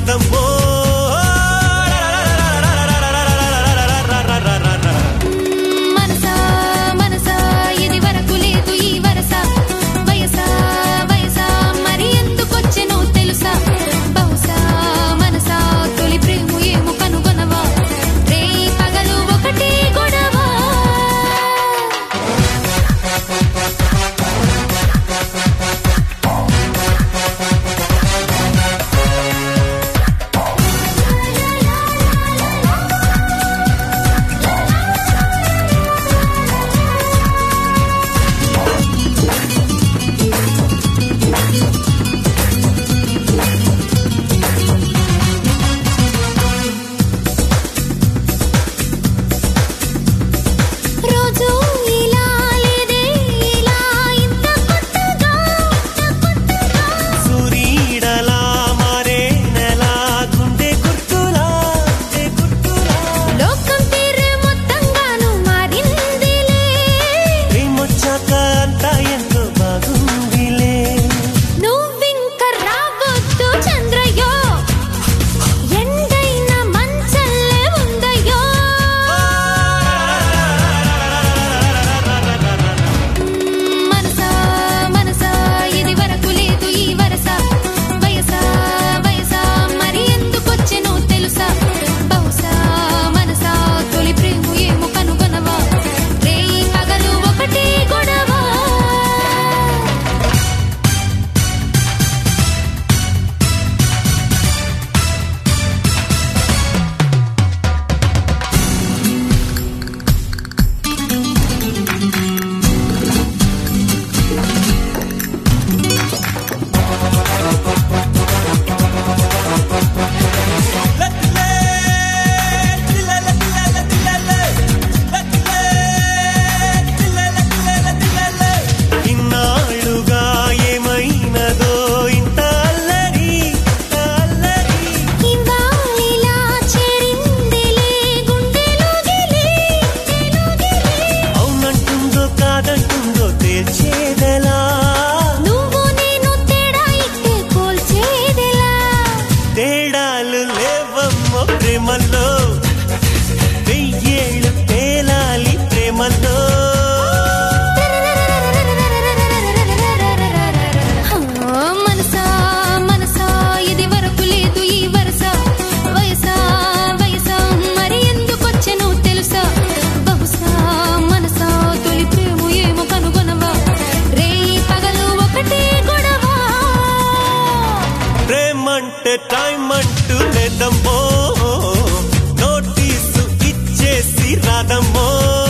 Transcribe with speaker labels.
Speaker 1: రాదమ్మో
Speaker 2: మనసా మనసా ఇది వరకు లేదు ఈ వరస వయసా వయసా మరి ఎందుకొచ్చెనో తెలుసా బహుశా మనసా తొలి ప్రేమ ఏమో కనుగొనవా రే పగలు ఒకటే గొడవ రోజు ఇలా లేదే ఇలా ఇంత కొత్తగా
Speaker 1: సూరీడలా మారే నెలా గుండె గుర్తులా
Speaker 2: లోకం తీరే మొత్తంగాను మారిందిలే
Speaker 1: ప్రేమొచ్చాక అంతా ఎంతో బాగుందిలే
Speaker 2: నువ్వింక రావద్దు చంద్రయ్యో ఎండైన మంచల్లే ఉందయ్యో మనసా మనసా ఇది వరకు లేదు ఈ వరస వయసా వయసా మరి ఎందుకొచ్చెనో తెలుసా బహుశా మనసా తొలి ప్రేమ ఏమో కనుగొనవా రే పగలు ఒకటే గొడవ
Speaker 1: ఇన్నాళ్ళుగా ఏమైనదో ఇంత అల్లరి
Speaker 2: ఇవాళిలా చేరిందిలే గుండెలోగిలే
Speaker 1: అవునంటుందో కాదంటుందో తేల్చేదెలా
Speaker 2: నువ్వు నేను తేడా ఇట్టే కోల్చేదెలా
Speaker 1: తేడాలు లేవమ్మో ప్రేమలో వెయ్యేళ్ళు తేలాలి ప్రేమలో
Speaker 2: మనసా మనసా ఇది వరకు లేదు ఈ వరస వయసా వయసా మరి ఎందుకొచ్చెనో తెలుసా బహుశా మనసా తొలి ప్రేమ ఏమో కనుగొనవా రే పగలు ఒకటే గొడవ
Speaker 1: ప్రేమంటే టైం అంటూ లేదమ్మో నోటీసు ఇచ్చేసి రాదమ్మో